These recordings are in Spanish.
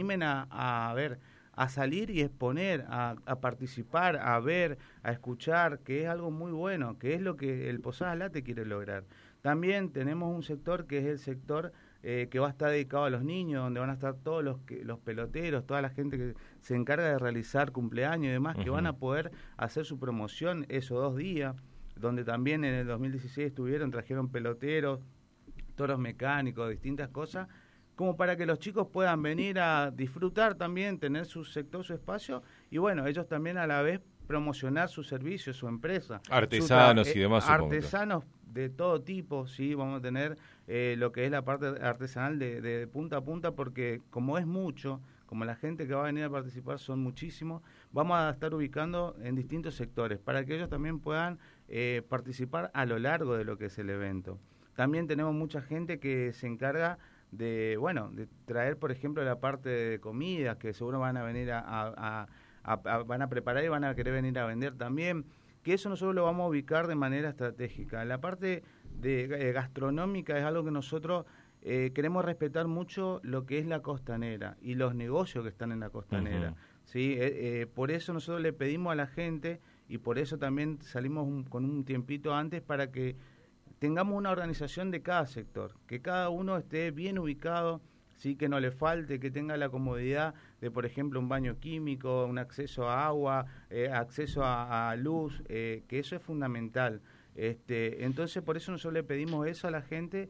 animen a ver, a salir y exponer, a participar, a ver, a escuchar, que es algo muy bueno, que es lo que el Posadas Late quiere lograr. También tenemos un sector que es el sector que va a estar dedicado a los niños, donde van a estar todos los peloteros, toda la gente que se encarga de realizar cumpleaños y demás, que van a poder hacer su promoción esos 2 días, donde también en el 2016 trajeron peloteros, toros mecánicos, distintas cosas, como para que los chicos puedan venir a disfrutar también, tener su sector, su espacio, y bueno, ellos también a la vez promocionar su servicio, su empresa. Artesanos y demás, artesanos de todo tipo, sí, vamos a tener lo que es la parte artesanal de punta a punta, porque como es mucho, como la gente que va a venir a participar son muchísimos, vamos a estar ubicando en distintos sectores, para que ellos también puedan participar a lo largo de lo que es el evento. También tenemos mucha gente que se encarga de traer, por ejemplo, la parte de comidas, que seguro van a venir van a preparar y van a querer venir a vender también, que eso nosotros lo vamos a ubicar de manera estratégica. La parte de gastronómica es algo que nosotros queremos respetar mucho, lo que es la costanera y los negocios que están en la costanera. ¿Sí? Por eso nosotros le pedimos a la gente, y por eso también salimos con un tiempito antes, para que tengamos una organización de cada sector, que cada uno esté bien ubicado, sí, que no le falte, que tenga la comodidad de, por ejemplo, un baño químico, un acceso a agua, acceso a luz, que eso es fundamental. Entonces, por eso nosotros le pedimos eso a la gente,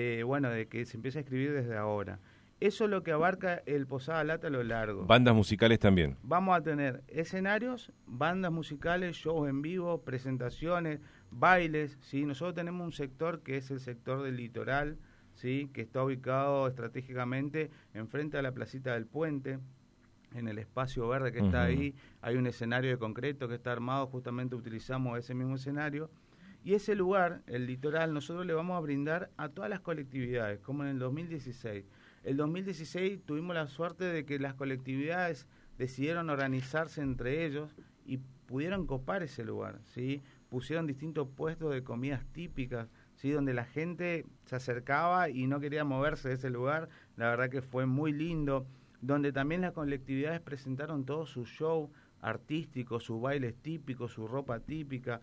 de que se empiece a escribir desde ahora. Eso es lo que abarca el Posadas Late a lo largo. ¿Bandas musicales también? Vamos a tener escenarios, bandas musicales, shows en vivo, presentaciones, bailes, ¿sí? Nosotros tenemos un sector que es el sector del litoral, ¿sí? Que está ubicado estratégicamente enfrente a la placita del puente, en el espacio verde que está ahí. Hay un escenario de concreto que está armado, justamente utilizamos ese mismo escenario. Y ese lugar, el litoral, nosotros le vamos a brindar a todas las colectividades, como en el 2016. El 2016 tuvimos la suerte de que las colectividades decidieron organizarse entre ellos y pudieron copar ese lugar, ¿sí? Pusieron distintos puestos de comidas típicas, ¿sí? Donde la gente se acercaba y no quería moverse de ese lugar. La verdad que fue muy lindo. Donde también las colectividades presentaron todo su show artístico, sus bailes típicos, su ropa típica.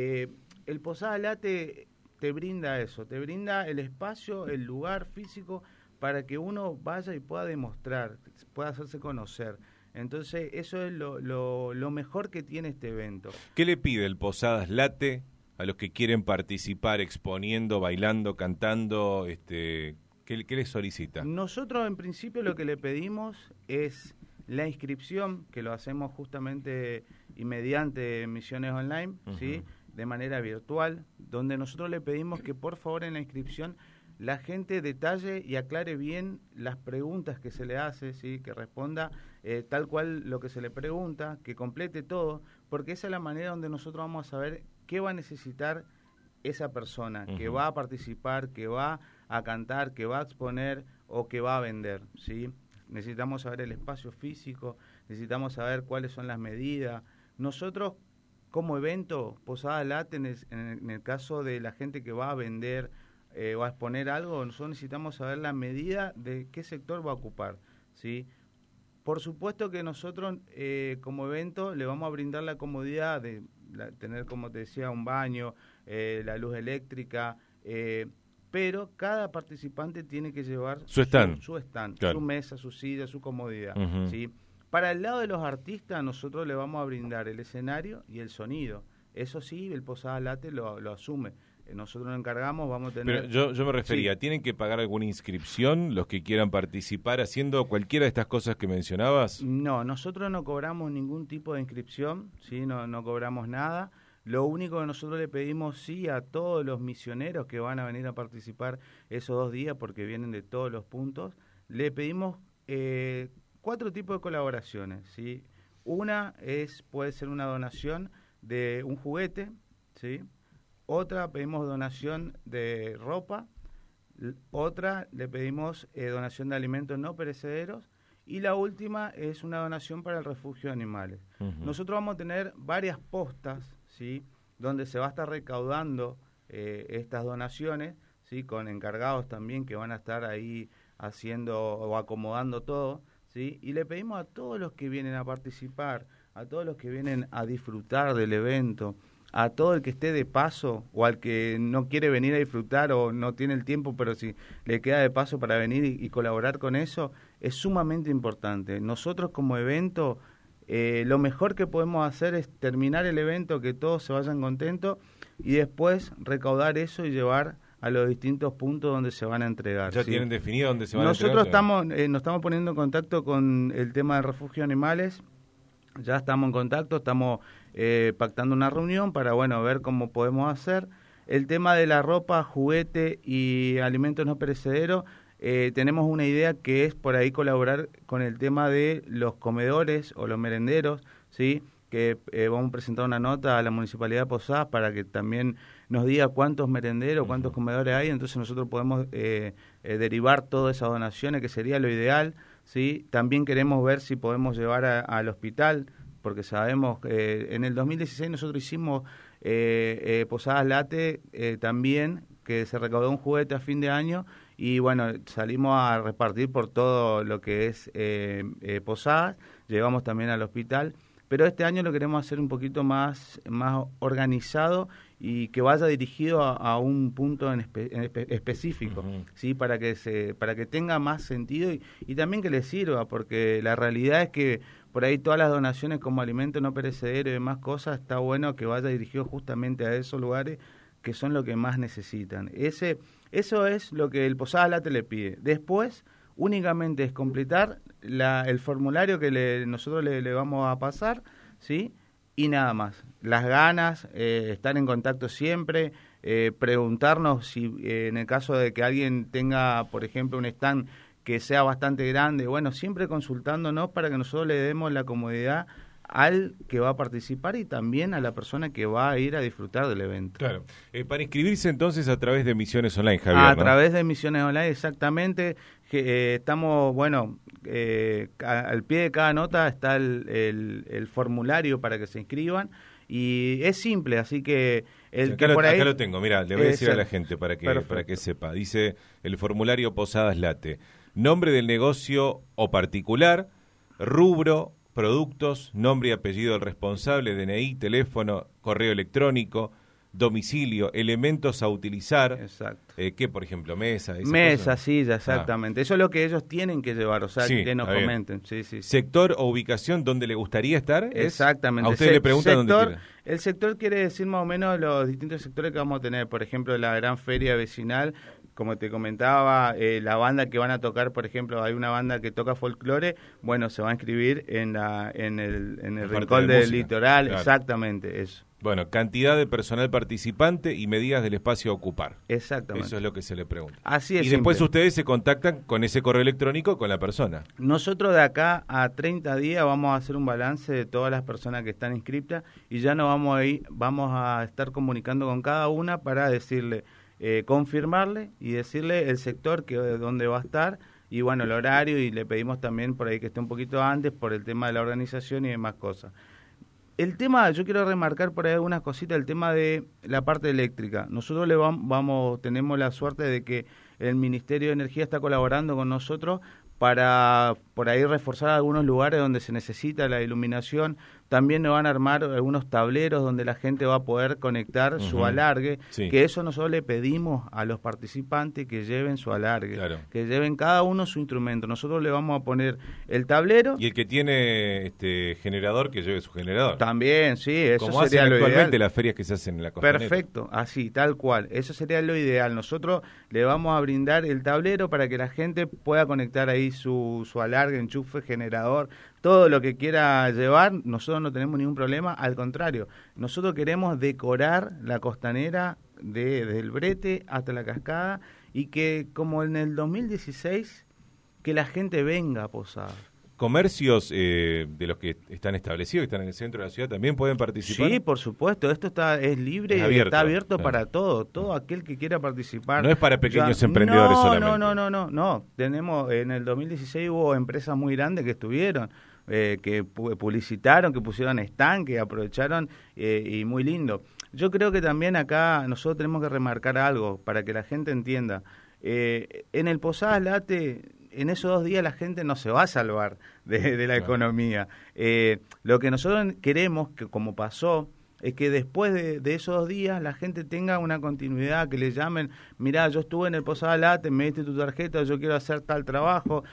El Posadas Late te brinda eso, te brinda el espacio, el lugar físico para que uno vaya y pueda demostrar, pueda hacerse conocer. Entonces, eso es lo mejor que tiene este evento. ¿Qué le pide el Posadas Late a los que quieren participar exponiendo, bailando, cantando? ¿Qué les solicita? Nosotros, en principio, lo que le pedimos es la inscripción, que lo hacemos justamente y mediante Misiones Online, ¿sí? De manera virtual, donde nosotros le pedimos que, por favor, en la inscripción la gente detalle y aclare bien las preguntas que se le hace, ¿sí? Que responda tal cual lo que se le pregunta, que complete todo, porque esa es la manera donde nosotros vamos a saber qué va a necesitar esa persona, que va a participar, que va a cantar, que va a exponer o que va a vender, ¿sí? Necesitamos saber el espacio físico, necesitamos saber cuáles son las medidas. Nosotros, como evento, Posadas Late, en el caso de la gente que va a vender o a exponer algo, nosotros necesitamos saber la medida de qué sector va a ocupar, ¿sí? Por supuesto que nosotros, como evento, le vamos a brindar la comodidad de tener, como te decía, un baño, la luz eléctrica, pero cada participante tiene que llevar su stand, claro, su mesa, su silla, su comodidad, ¿sí? Para el lado de los artistas, nosotros le vamos a brindar el escenario y el sonido. Eso sí, el Posadas Late lo asume. Nosotros nos encargamos, vamos a tener... Pero yo me refería, sí. ¿Tienen que pagar alguna inscripción los que quieran participar haciendo cualquiera de estas cosas que mencionabas? No, nosotros no cobramos ningún tipo de inscripción, ¿sí? No cobramos nada. Lo único que nosotros le pedimos, sí, a todos los misioneros que van a venir a participar esos 2 días, porque vienen de todos los puntos, le pedimos 4 tipos de colaboraciones, ¿sí? Una puede ser una donación de un juguete, ¿sí? Otra pedimos donación de ropa, otra le pedimos donación de alimentos no perecederos, y la última es una donación para el refugio de animales. Nosotros vamos a tener varias postas, ¿sí? Donde se va a estar recaudando estas donaciones, ¿sí? Con encargados también que van a estar ahí haciendo o acomodando todo, ¿sí? Y le pedimos a todos los que vienen a participar, a todos los que vienen a disfrutar del evento, a todo el que esté de paso o al que no quiere venir a disfrutar o no tiene el tiempo, pero si le queda de paso para venir y colaborar con eso, es sumamente importante. Nosotros como evento, lo mejor que podemos hacer es terminar el evento, que todos se vayan contentos y después recaudar eso y llevar a los distintos puntos donde se van a entregar. ¿Ya ¿sí? tienen definido dónde se van a entregar? Nosotros nos estamos poniendo en contacto con el tema del refugio de animales. Ya estamos en contacto, estamos pactando una reunión para ver cómo podemos hacer. El tema de la ropa, juguete y alimentos no perecederos, tenemos una idea que es por ahí colaborar con el tema de los comedores o los merenderos, ¿sí? Que vamos a presentar una nota a la Municipalidad de Posadas para que también nos diga cuántos merenderos, cuántos comedores hay, entonces nosotros podemos derivar todas esas donaciones, que sería lo ideal, ¿sí? También queremos ver si podemos llevar al hospital, porque sabemos que en el 2016 nosotros hicimos Posadas Late también, que se recaudó un juguete a fin de año, y salimos a repartir por todo lo que es Posadas, llevamos también al hospital. Pero este año lo queremos hacer un poquito más organizado y que vaya dirigido a un punto en específico, ¿sí? Para que tenga más sentido y también que le sirva, porque la realidad es que por ahí todas las donaciones como alimentos no perecederos y demás cosas, está bueno que vaya dirigido justamente a esos lugares que son lo que más necesitan. Eso es lo que el Posadas Late le pide. Después, únicamente es completar el formulario que nosotros le vamos a pasar, ¿sí? Y nada más. Las ganas, estar en contacto siempre, preguntarnos si en el caso de que alguien tenga, por ejemplo, un stand que sea bastante grande, siempre consultándonos para que nosotros le demos la comodidad al que va a participar y también a la persona que va a ir a disfrutar del evento. Claro. Para inscribirse entonces a través de Misiones Online, Javier, A través de Misiones Online, exactamente. Estamos, al pie de cada nota está el formulario para que se inscriban y es simple, así que acá lo tengo, mira, le voy a decir a la gente para que sepa. Dice el formulario Posadas Late: nombre del negocio o particular, rubro, productos, nombre y apellido del responsable, DNI, teléfono, correo electrónico, domicilio, elementos a utilizar. Exacto. ¿Qué, por ejemplo? Mesa, silla, exactamente. Eso es lo que ellos tienen que llevar, que nos comenten. Sí. Sector o ubicación donde le gustaría estar. Exactamente. A usted le preguntan dónde quiere. El sector quiere decir más o menos los distintos sectores que vamos a tener. Por ejemplo, la gran feria vecinal, como te comentaba, la banda que van a tocar, por ejemplo, hay una banda que toca folclore, se va a inscribir en el rincón del litoral, claro. Exactamente, eso. Bueno, cantidad de personal participante y medidas del espacio a ocupar. Exactamente. Eso es lo que se le pregunta. Así es. Y después ustedes se contactan con ese correo electrónico con la persona. Nosotros de acá a 30 días vamos a hacer un balance de todas las personas que están inscriptas y ya nos vamos a estar comunicando con cada una para decirle, confirmarle y decirle el sector donde va a estar y el horario, y le pedimos también por ahí que esté un poquito antes por el tema de la organización y demás cosas. El tema, yo quiero remarcar por ahí algunas cositas, el tema de la parte eléctrica. Nosotros tenemos la suerte de que el Ministerio de Energía está colaborando con nosotros para por ahí reforzar algunos lugares donde se necesita la iluminación. También nos van a armar algunos tableros donde la gente va a poder conectar su alargue, que eso nosotros le pedimos a los participantes que lleven su alargue, claro, que lleven cada uno su instrumento. Nosotros le vamos a poner el tablero. Y el que tiene generador, que lleve su generador. También, sí, eso como sería hacen lo actualmente ideal. Las ferias que se hacen en la costanera. Perfecto, así, tal cual. Eso sería lo ideal. Nosotros le vamos a brindar el tablero para que la gente pueda conectar ahí su alargue, enchufe, generador, todo lo que quiera llevar. Nosotros no tenemos ningún problema, al contrario, nosotros queremos decorar la costanera desde el brete hasta la cascada, y que como en el 2016 que la gente venga a Posadas. ¿Comercios de los que están establecidos, que están en el centro de la ciudad, también pueden participar? Sí, por supuesto, esto es libre, y está abierto para todo aquel que quiera participar. No es para pequeños emprendedores solamente. No, tenemos, en el 2016 hubo empresas muy grandes que estuvieron, que publicitaron, que pusieron stand, que aprovecharon, y muy lindo. Yo creo que también acá nosotros tenemos que remarcar algo para que la gente entienda. En el Posadas Late en esos 2 días la gente no se va a salvar de la economía. Lo que nosotros queremos, que como pasó, es que después de esos 2 días la gente tenga una continuidad, que le llamen, mirá, yo estuve en el Posada Late, me diste tu tarjeta, yo quiero hacer tal trabajo,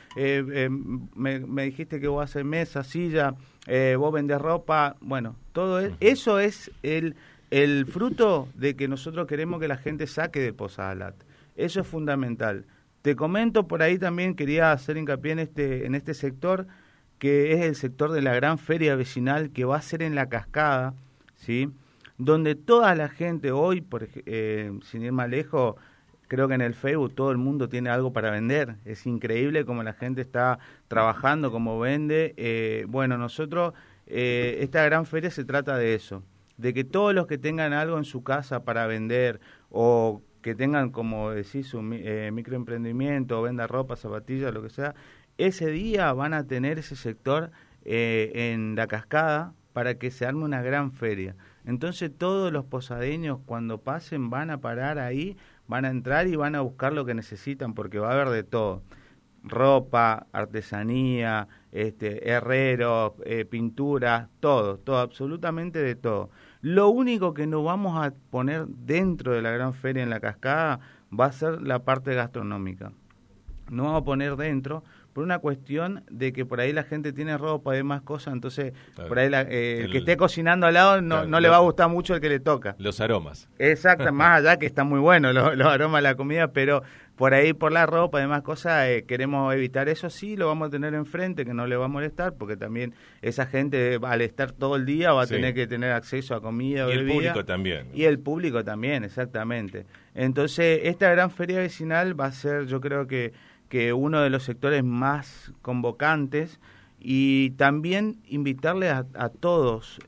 me dijiste que vos haces mesa, silla, vos vendés ropa, bueno, todo eso es el fruto de que nosotros queremos que la gente saque del Posada Late. Eso es fundamental. Te comento, por ahí también quería hacer hincapié en este sector, que es el sector de la gran feria vecinal que va a ser en La Cascada, ¿sí? Donde toda la gente hoy, sin ir más lejos, creo que en el Facebook todo el mundo tiene algo para vender. Es increíble cómo la gente está trabajando, cómo vende. Bueno, nosotros, esta gran feria se trata de eso, de que todos los que tengan algo en su casa para vender o que tengan, como decís, su microemprendimiento, venda ropa, zapatillas, lo que sea, ese día van a tener ese sector en La Cascada para que se arme una gran feria. Entonces todos los posadeños cuando pasen van a parar ahí, van a entrar y van a buscar lo que necesitan, porque va a haber de todo: ropa, artesanía, herreros, pinturas, todo, absolutamente de todo. Lo único que no vamos a poner dentro de la gran feria en La Cascada va a ser la parte gastronómica. No vamos a poner dentro por una cuestión de que por ahí la gente tiene ropa y demás cosas, entonces claro, por ahí el que esté cocinando al lado no le va a gustar mucho el que le toca. Los aromas. Exacto, más allá que están muy buenos los aromas de la comida, pero por ahí por la ropa y demás cosas queremos evitar eso. Sí, lo vamos a tener enfrente, que no le va a molestar, porque también esa gente al estar todo el día va a tener que tener acceso a comida, y bebida. Y el público también. Y el público también, exactamente. Entonces, esta gran feria vecinal va a ser, yo creo que uno de los sectores más convocantes, y también invitarles a todos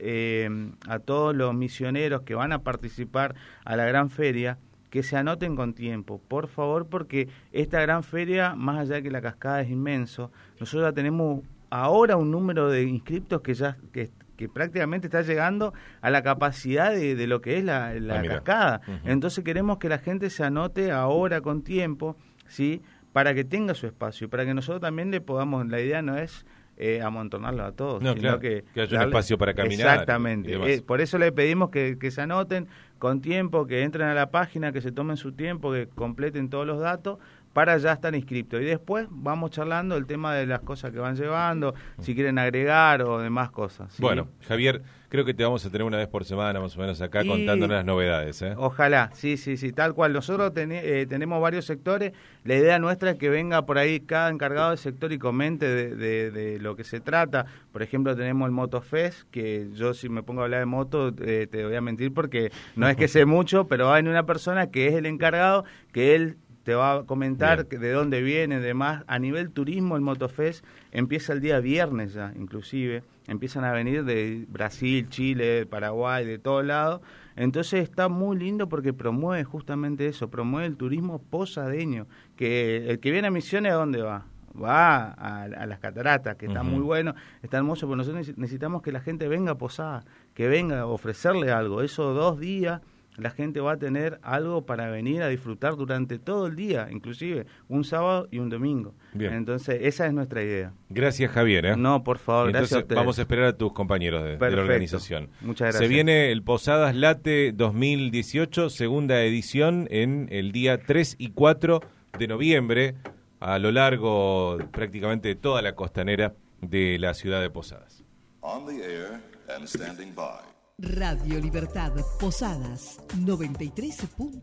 los misioneros que van a participar a la gran feria, que se anoten con tiempo, por favor, porque esta gran feria, más allá de que La Cascada es inmenso, nosotros ya tenemos ahora un número de inscriptos que prácticamente está llegando a la capacidad de lo que es la Cascada. Uh-huh. Entonces queremos que la gente se anote ahora con tiempo, ¿sí?, para que tenga su espacio y para que nosotros también le podamos, la idea no es amontonarlo a todos, no, sino claro, que haya un espacio para caminar. Exactamente, por eso le pedimos que se anoten con tiempo, que entren a la página, que se tomen su tiempo, que completen todos los datos para ya estar inscriptos. Y después vamos charlando el tema de las cosas que van llevando, si quieren agregar o demás cosas, ¿sí? Bueno, Javier, creo que te vamos a tener una vez por semana más o menos acá contándonos las novedades. Ojalá, sí, tal cual. Nosotros tenemos varios sectores. La idea nuestra es que venga por ahí cada encargado del sector y comente de lo que se trata. Por ejemplo, tenemos el MotoFest, que yo si me pongo a hablar de moto te voy a mentir porque no es que sé mucho, pero va a venir una persona que es el encargado, que él te va a comentar de dónde viene, demás. A nivel turismo, el MotoFest empieza el día viernes ya, inclusive. Empiezan a venir de Brasil, Chile, Paraguay, de todos lados. Entonces está muy lindo porque promueve justamente eso, promueve el turismo posadeño. Que el que viene a Misiones, ¿a dónde va? Va a las cataratas, que está muy bueno, está hermoso, pero nosotros necesitamos que la gente venga a Posada, que venga a ofrecerle algo. Esos 2 días la gente va a tener algo para venir a disfrutar durante todo el día, inclusive un sábado y un domingo. Bien. Entonces, esa es nuestra idea. Gracias, Javier. No, por favor, entonces, gracias a ustedes. Vamos a esperar a tus compañeros de la organización. Muchas gracias. Se viene el Posadas Late 2018, segunda edición, en el día 3 y 4 de noviembre, a lo largo prácticamente de toda la costanera de la ciudad de Posadas. On the air and standing by. Radio Libertad Posadas 93.